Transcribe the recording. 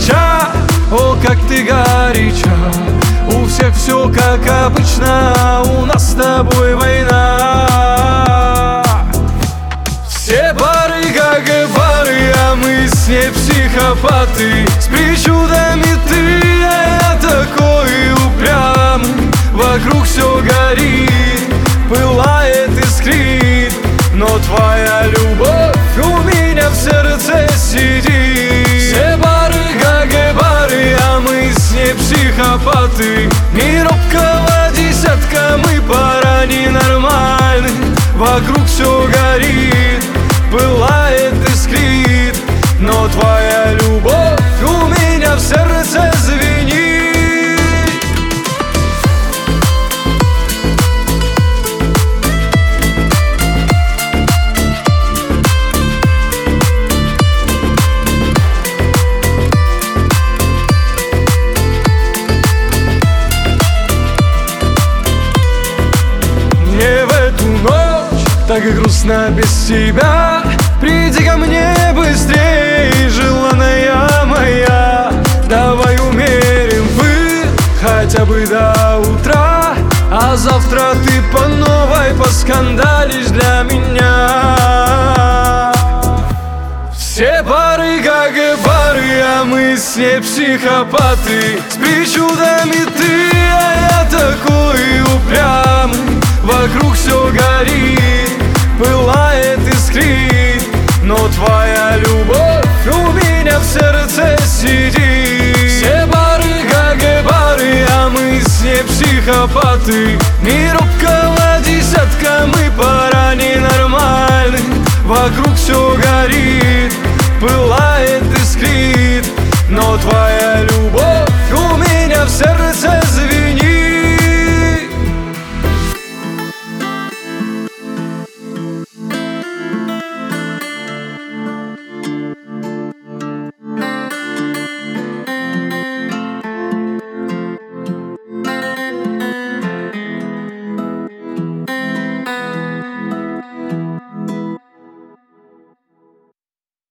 горяча, о, как ты горяча. У всех все как обычно, у нас с тобой война. Все пары как и пары, а мы с ней психопаты. С причудами ты, а я такой упрямый. Вокруг все горит, пылает, искрит, но твоя любовь у меня в сердце сидит. Все пары как и пары, а мы с ней психопаты. Мир около десятка, мы пара ненормальны. Вокруг все горит, пылает, искрит, но твоя любовь у меня в сердце звенит. Мне в эту ночь так и грустно без тебя. Приди ко мне быстрее, желанная моя. Давай умерим пыл хотя бы до утра, а завтра ты по новой поскандалишь для меня. Все пары как и пары, а мы с ней психопаты. С причудами ты, а я такой упрямый. Вокруг все горит, пылает, искрит, но твоя любовь у меня в сердце сидит. Все пары как и пары, а мы с ней психопаты. Мир около десятка, мы пара ненормальны. Вокруг все горит, пылает, искрит, но твоя любовь у меня в сердце звенит.